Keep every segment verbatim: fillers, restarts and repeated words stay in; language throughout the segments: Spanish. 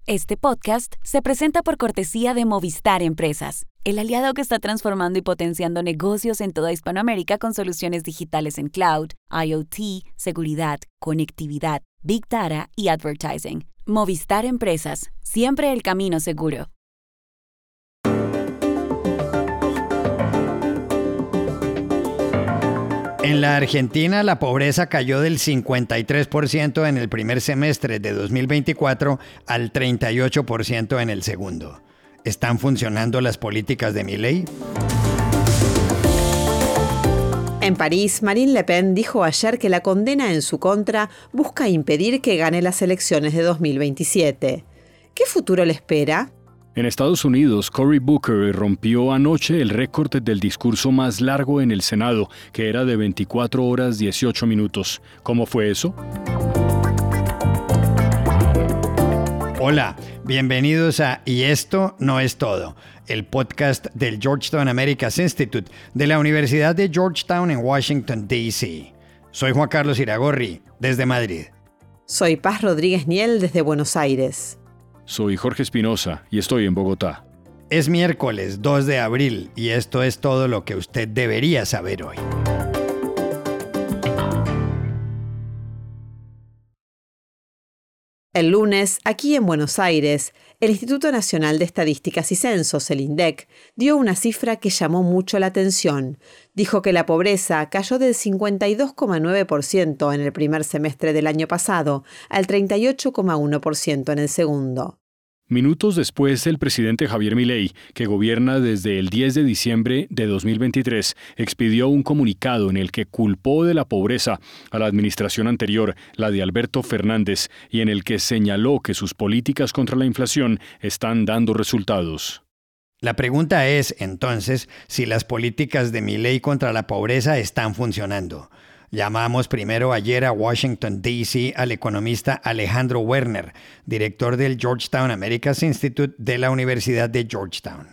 Este podcast se presenta por cortesía de Movistar Empresas, el aliado que está transformando y potenciando negocios en toda Hispanoamérica con soluciones digitales en cloud, IoT, seguridad, conectividad, Big Data y advertising. Movistar Empresas, siempre el camino seguro. En la Argentina, la pobreza cayó del cincuenta y tres por ciento en el primer semestre de dos mil veinticuatro al treinta y ocho por ciento en el segundo. ¿Están funcionando las políticas de Milei? En París, Marine Le Pen dijo ayer que la condena en su contra busca impedir que gane las elecciones de dos mil veintisiete. ¿Qué futuro le espera? En Estados Unidos, Cory Booker rompió anoche el récord del discurso más largo en el Senado, que era de veinticuatro horas dieciocho minutos. ¿Cómo fue eso? Hola, bienvenidos a Y esto no es todo, el podcast del Georgetown Americas Institute de la Universidad de Georgetown en Washington, D C Soy Juan Carlos Iragorri, desde Madrid. Soy Paz Rodríguez Niel, desde Buenos Aires. Soy Jorge Espinosa y estoy en Bogotá. Es miércoles dos de abril y esto es todo lo que usted debería saber hoy. El lunes, aquí en Buenos Aires, el Instituto Nacional de Estadísticas y Censos, el INDEC, dio una cifra que llamó mucho la atención. Dijo que la pobreza cayó del cincuenta y dos coma nueve por ciento en el primer semestre del año pasado al treinta y ocho coma uno por ciento en el segundo. Minutos después, el presidente Javier Milei, que gobierna desde el diez de diciembre de dos mil veintitrés, expidió un comunicado en el que culpó de la pobreza a la administración anterior, la de Alberto Fernández, y en el que señaló que sus políticas contra la inflación están dando resultados. La pregunta es, entonces, si las políticas de Milei contra la pobreza están funcionando. Llamamos primero ayer a Washington, D C al economista Alejandro Werner, director del Georgetown Americas Institute de la Universidad de Georgetown.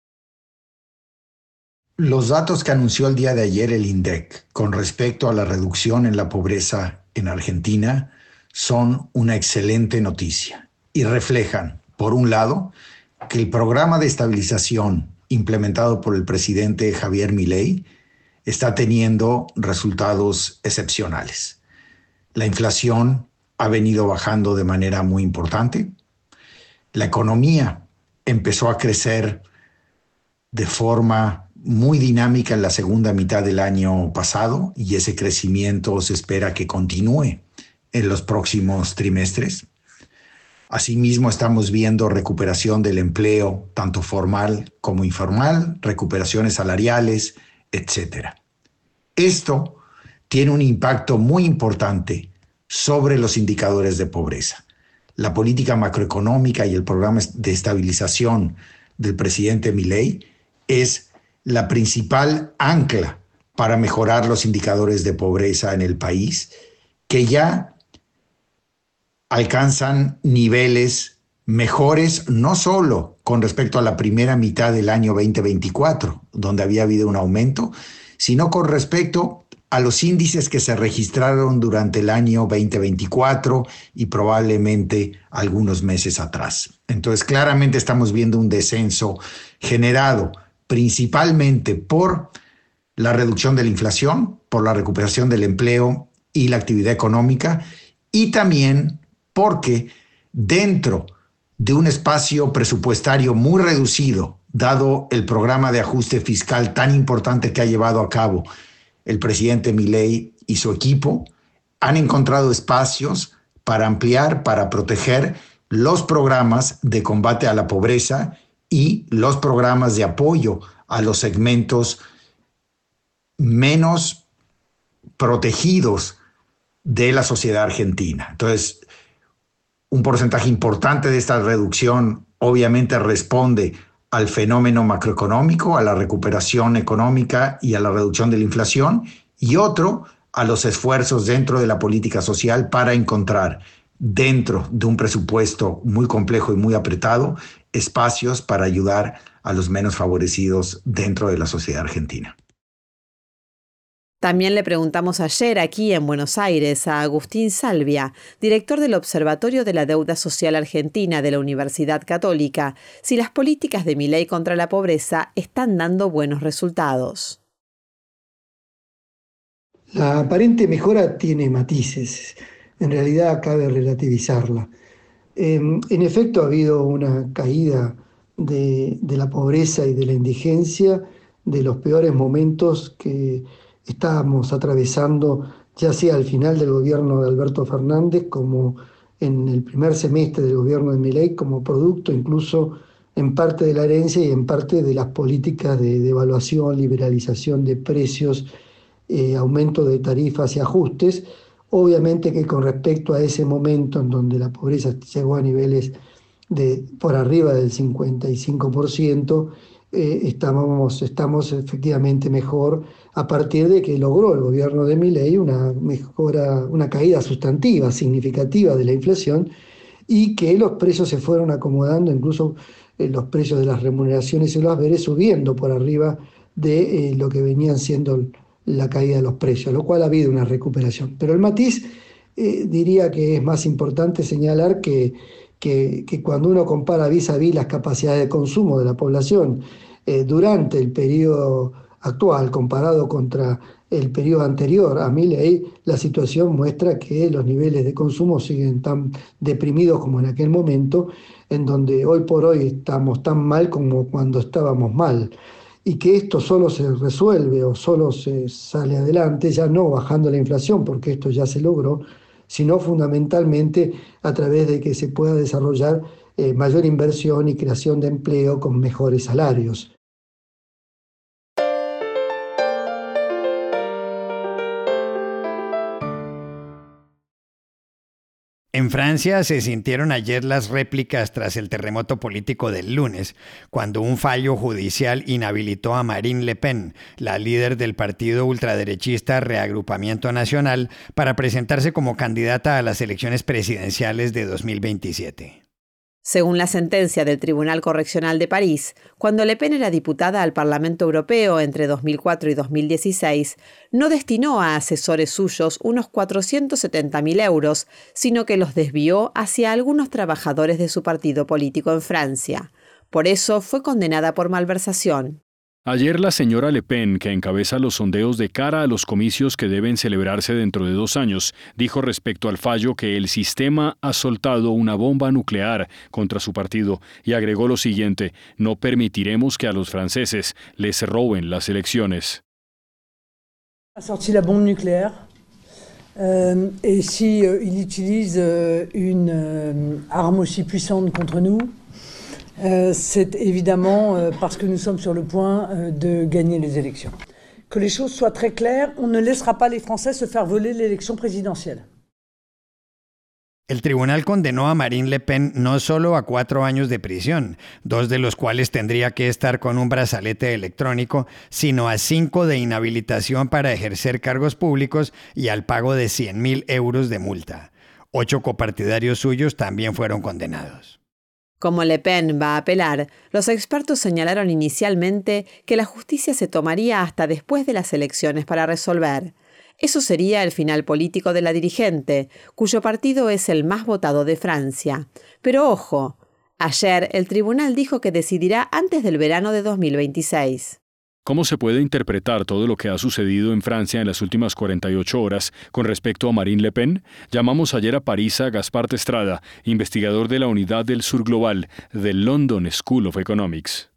Los datos que anunció el día de ayer el INDEC con respecto a la reducción en la pobreza en Argentina son una excelente noticia y reflejan, por un lado, que el programa de estabilización implementado por el presidente Javier Milei está teniendo resultados excepcionales. La inflación ha venido bajando de manera muy importante. La economía empezó a crecer de forma muy dinámica en la segunda mitad del año pasado y ese crecimiento se espera que continúe en los próximos trimestres. Asimismo, estamos viendo recuperación del empleo, tanto formal como informal, recuperaciones salariales, etcétera. Esto tiene un impacto muy importante sobre los indicadores de pobreza. La política macroeconómica y el programa de estabilización del presidente Milei es la principal ancla para mejorar los indicadores de pobreza en el país, que ya alcanzan niveles mejores no solo con respecto a la primera mitad del año veinte veinticuatro, donde había habido un aumento, sino con respecto a los índices que se registraron durante el año veinte veinticuatro y probablemente algunos meses atrás. Entonces, claramente estamos viendo un descenso generado principalmente por la reducción de la inflación, por la recuperación del empleo y la actividad económica, y también porque dentro de un espacio presupuestario muy reducido, dado el programa de ajuste fiscal tan importante que ha llevado a cabo el presidente Milei y su equipo, han encontrado espacios para ampliar, para proteger los programas de combate a la pobreza y los programas de apoyo a los segmentos menos protegidos de la sociedad argentina. Entonces, un porcentaje importante de esta reducción obviamente responde al fenómeno macroeconómico, a la recuperación económica y a la reducción de la inflación, y otro a los esfuerzos dentro de la política social para encontrar dentro de un presupuesto muy complejo y muy apretado espacios para ayudar a los menos favorecidos dentro de la sociedad argentina. También le preguntamos ayer aquí en Buenos Aires a Agustín Salvia, director del Observatorio de la Deuda Social Argentina de la Universidad Católica, si las políticas de Milei contra la pobreza están dando buenos resultados. La aparente mejora tiene matices. En realidad cabe relativizarla. Eh, en efecto, ha habido una caída de, de la pobreza y de la indigencia de los peores momentos que estábamos atravesando, ya sea al final del gobierno de Alberto Fernández como en el primer semestre del gobierno de Milei, como producto incluso en parte de la herencia y en parte de las políticas de devaluación, liberalización de precios, eh, aumento de tarifas y ajustes. Obviamente que con respecto a ese momento en donde la pobreza llegó a niveles de por arriba del cincuenta y cinco por ciento, eh, estamos, estamos efectivamente mejor a partir de que logró el gobierno de Milei una mejora, una caída sustantiva, significativa de la inflación, y que los precios se fueron acomodando, incluso eh, los precios de las remuneraciones y los haberes subiendo por arriba de eh, lo que venían siendo la caída de los precios, lo cual ha habido una recuperación. Pero el matiz, eh, diría que es más importante señalar que, que, que cuando uno compara vis a vis las capacidades de consumo de la población eh, durante el periodo actual comparado contra el periodo anterior a Milei, la situación muestra que los niveles de consumo siguen tan deprimidos como en aquel momento, en donde hoy por hoy estamos tan mal como cuando estábamos mal. Y que esto solo se resuelve o solo se sale adelante, ya no bajando la inflación, porque esto ya se logró, sino fundamentalmente a través de que se pueda desarrollar eh, mayor inversión y creación de empleo con mejores salarios. En Francia se sintieron ayer las réplicas tras el terremoto político del lunes, cuando un fallo judicial inhabilitó a Marine Le Pen, la líder del partido ultraderechista Reagrupamiento Nacional, para presentarse como candidata a las elecciones presidenciales de dos mil veintisiete. Según la sentencia del Tribunal Correccional de París, cuando Le Pen era diputada al Parlamento Europeo entre dos mil cuatro y dos mil dieciséis, no destinó a asesores suyos unos cuatrocientos setenta mil euros, sino que los desvió hacia algunos trabajadores de su partido político en Francia. Por eso fue condenada por malversación. Ayer la señora Le Pen, que encabeza los sondeos de cara a los comicios que deben celebrarse dentro de dos años, dijo respecto al fallo que el sistema ha soltado una bomba nuclear contra su partido y agregó lo siguiente: no permitiremos que a los franceses les roben las elecciones. Ha sorti la bombe nucléaire euh, et si euh, il utilise euh, une euh, arme aussi puissante contre nous, Euh, c'est évidemment euh, parce que nous sommes sur le point euh, de gagner les élections. Que les choses soient très claires, on ne laissera pas les Français se faire voler l'élection présidentielle. El tribunal condenó a Marine Le Pen no solo a cuatro años de prisión, dos de los cuales tendría que estar con un brazalete electrónico, sino a cinco de inhabilitación para ejercer cargos públicos y al pago de cien mil euros de multa. Ocho copartidarios suyos también fueron condenados. Como Le Pen va a apelar, los expertos señalaron inicialmente que la justicia se tomaría hasta después de las elecciones para resolver. Eso sería el final político de la dirigente, cuyo partido es el más votado de Francia. Pero ojo, ayer el tribunal dijo que decidirá antes del verano de dos mil veintiséis. ¿Cómo se puede interpretar todo lo que ha sucedido en Francia en las últimas cuarenta y ocho horas con respecto a Marine Le Pen? Llamamos ayer a París a Gaspar Testrada, investigador de la Unidad del Sur Global del London School of Economics.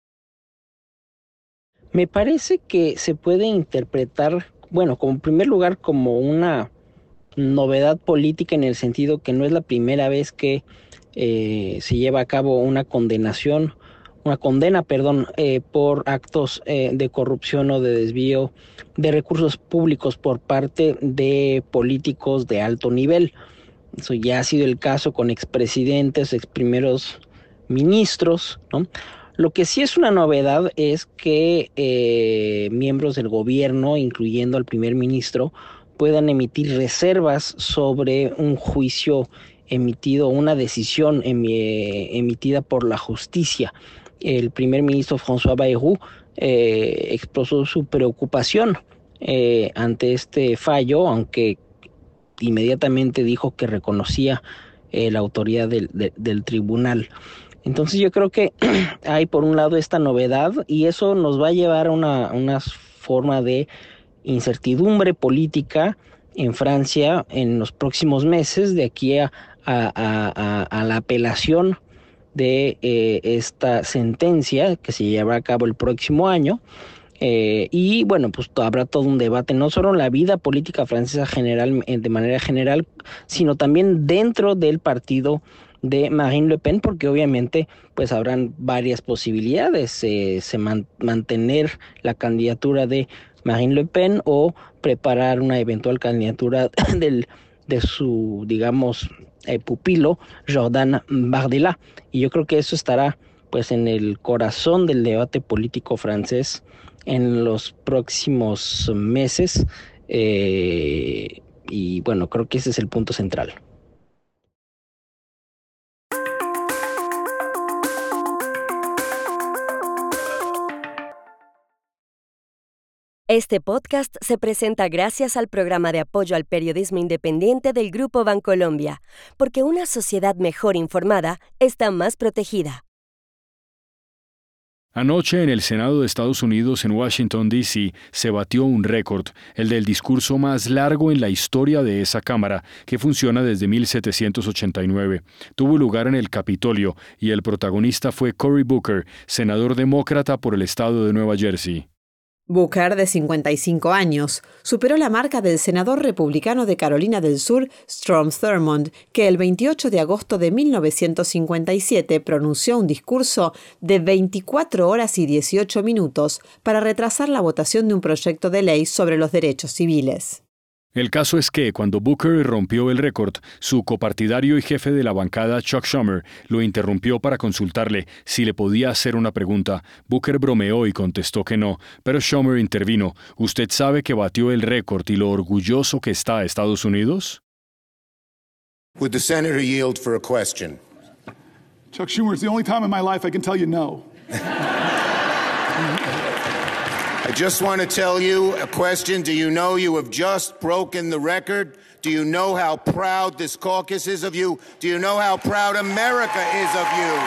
Me parece que se puede interpretar, bueno, como en primer lugar, como una novedad política en el sentido que no es la primera vez que eh, se lleva a cabo una condenación una condena, perdón, eh, por actos eh, de corrupción o de desvío de recursos públicos por parte de políticos de alto nivel. Eso ya ha sido el caso con expresidentes, ex primeros ministros, ¿no? Lo que sí es una novedad es que eh, miembros del gobierno, incluyendo al primer ministro, puedan emitir reservas sobre un juicio emitido, una decisión emi- emitida por la justicia. El primer ministro François Bayrou eh, expresó su preocupación eh, ante este fallo, aunque inmediatamente dijo que reconocía eh, la autoridad del, de, del tribunal. Entonces yo creo que hay por un lado esta novedad y eso nos va a llevar a una, una forma de incertidumbre política en Francia en los próximos meses, de aquí a, a, a, a la apelación de eh, esta sentencia que se llevará a cabo el próximo año. Eh, y bueno, pues habrá todo un debate, no solo en la vida política francesa general, de manera general, sino también dentro del partido de Marine Le Pen, porque obviamente pues habrán varias posibilidades, eh, se man, mantener la candidatura de Marine Le Pen o preparar una eventual candidatura del, de su, digamos, eh, pupilo, Jordan Bardella. Y yo creo que eso estará pues en el corazón del debate político francés en los próximos meses, eh, y bueno, creo que ese es el punto central. Este podcast se presenta gracias al programa de apoyo al periodismo independiente del Grupo Bancolombia, porque una sociedad mejor informada está más protegida. Anoche en el Senado de Estados Unidos en Washington, D C, se batió un récord, el del discurso más largo en la historia de esa Cámara, que funciona desde mil setecientos ochenta y nueve. Tuvo lugar en el Capitolio y el protagonista fue Cory Booker, senador demócrata por el estado de Nueva Jersey. Booker, de cincuenta y cinco años, superó la marca del senador republicano de Carolina del Sur, Strom Thurmond, que el veintiocho de agosto de mil novecientos cincuenta y siete pronunció un discurso de veinticuatro horas y dieciocho minutos para retrasar la votación de un proyecto de ley sobre los derechos civiles. El caso es que, cuando Booker rompió el récord, su copartidario y jefe de la bancada, Chuck Schumer, lo interrumpió para consultarle si le podía hacer una pregunta. Booker bromeó y contestó que no, pero Schumer intervino. ¿Usted sabe que batió el récord y lo orgulloso que está Estados Unidos? Would the senator yield for a question? Chuck Schumer, it's the only time in my life I can tell you no. I just want to tell you a question. Do you know you have just broken the record? Do you know how proud this caucus is of you? Do you know how proud America is of you?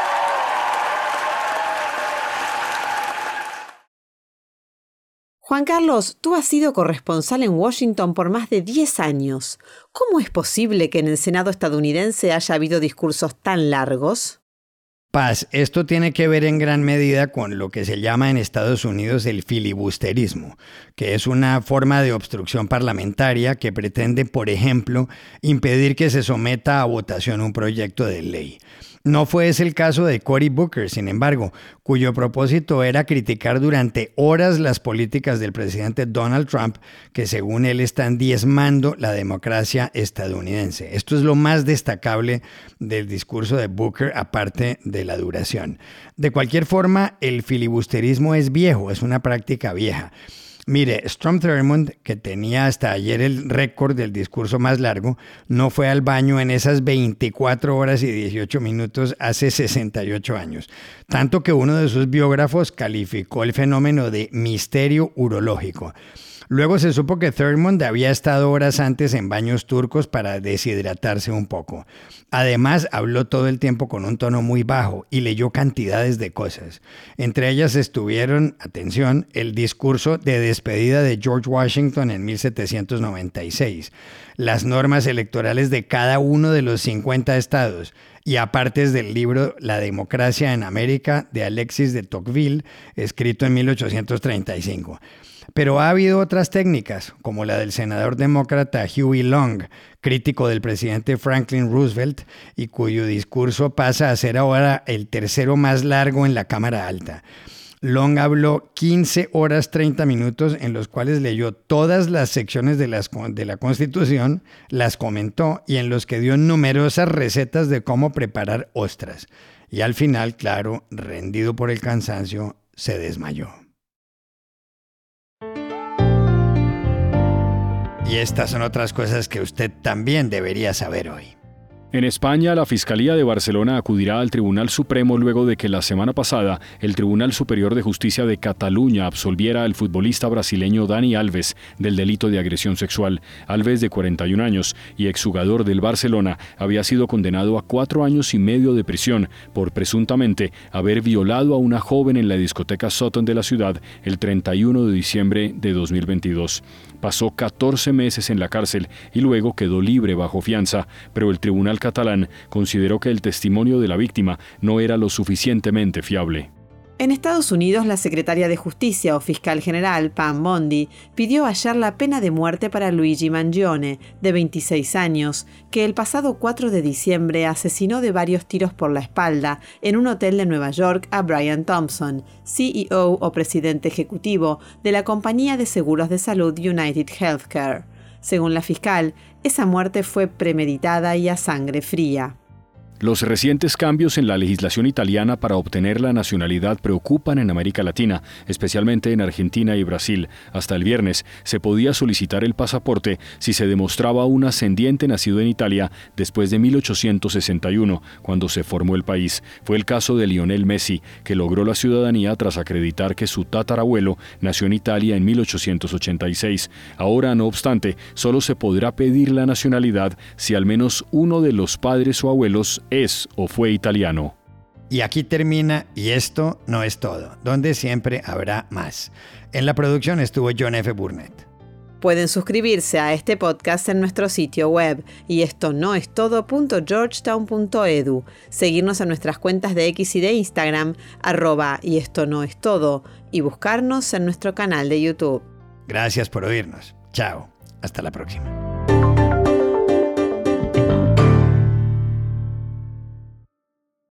Juan Carlos, tú has sido corresponsal en Washington por más de diez años. ¿Cómo es posible que en el Senado estadounidense haya habido discursos tan largos? Paz, esto tiene que ver en gran medida con lo que se llama en Estados Unidos el filibusterismo, que es una forma de obstrucción parlamentaria que pretende, por ejemplo, impedir que se someta a votación un proyecto de ley. No fue ese el caso de Cory Booker, sin embargo, cuyo propósito era criticar durante horas las políticas del presidente Donald Trump, que según él están diezmando la democracia estadounidense. Esto es lo más destacable del discurso de Booker, aparte de la duración. De cualquier forma, el filibusterismo es viejo, es una práctica vieja. Mire, Strom Thurmond, que tenía hasta ayer el récord del discurso más largo, no fue al baño en esas veinticuatro horas y dieciocho minutos hace sesenta y ocho años. Tanto que uno de sus biógrafos calificó el fenómeno de misterio urológico. Luego se supo que Thurmond había estado horas antes en baños turcos para deshidratarse un poco. Además, habló todo el tiempo con un tono muy bajo y leyó cantidades de cosas. Entre ellas estuvieron, atención, el discurso de despedida de George Washington en mil setecientos noventa y seis, las normas electorales de cada uno de los cincuenta estados y apartes del libro La democracia en América de Alexis de Tocqueville, escrito en mil ochocientos treinta y cinco. Pero ha habido otras técnicas, como la del senador demócrata Huey Long, crítico del presidente Franklin Roosevelt, y cuyo discurso pasa a ser ahora el tercero más largo en la Cámara Alta. Long habló quince horas treinta minutos, en los cuales leyó todas las secciones de, las, de la Constitución, las comentó y en los que dio numerosas recetas de cómo preparar ostras. Y al final, claro, rendido por el cansancio, se desmayó. Y estas son otras cosas que usted también debería saber hoy. En España, la Fiscalía de Barcelona acudirá al Tribunal Supremo luego de que la semana pasada el Tribunal Superior de Justicia de Cataluña absolviera al futbolista brasileño Dani Alves del delito de agresión sexual. Alves, de cuarenta y un años y exjugador del Barcelona, había sido condenado a cuatro años y medio de prisión por presuntamente haber violado a una joven en la discoteca Sotton de la ciudad el treinta y uno de diciembre de dos mil veintidós. Pasó catorce meses en la cárcel y luego quedó libre bajo fianza, pero el tribunal catalán consideró que el testimonio de la víctima no era lo suficientemente fiable. En Estados Unidos, la secretaria de Justicia o fiscal general, Pam Bondi, pidió ayer la pena de muerte para Luigi Mangione, de veintiséis años, que el pasado cuatro de diciembre asesinó de varios tiros por la espalda en un hotel de Nueva York a Brian Thompson, C E O o presidente ejecutivo de la compañía de seguros de salud United Healthcare. Según la fiscal, esa muerte fue premeditada y a sangre fría. Los recientes cambios en la legislación italiana para obtener la nacionalidad preocupan en América Latina, especialmente en Argentina y Brasil. Hasta el viernes se podía solicitar el pasaporte si se demostraba un ascendiente nacido en Italia después de mil ochocientos sesenta y uno, cuando se formó el país. Fue el caso de Lionel Messi, que logró la ciudadanía tras acreditar que su tatarabuelo nació en Italia en mil ochocientos ochenta y seis. Ahora, no obstante, solo se podrá pedir la nacionalidad si al menos uno de los padres o abuelos es o fue italiano. Y aquí termina Y esto no es todo, donde siempre habrá más. En la producción estuvo John F. Burnett. Pueden suscribirse a este podcast en nuestro sitio web y esto no es todo punto georgetown punto edu, seguirnos en nuestras cuentas de X y de Instagram, arroba y esto no es todo, y buscarnos en nuestro canal de YouTube. Gracias por oírnos. Chao. Hasta la próxima.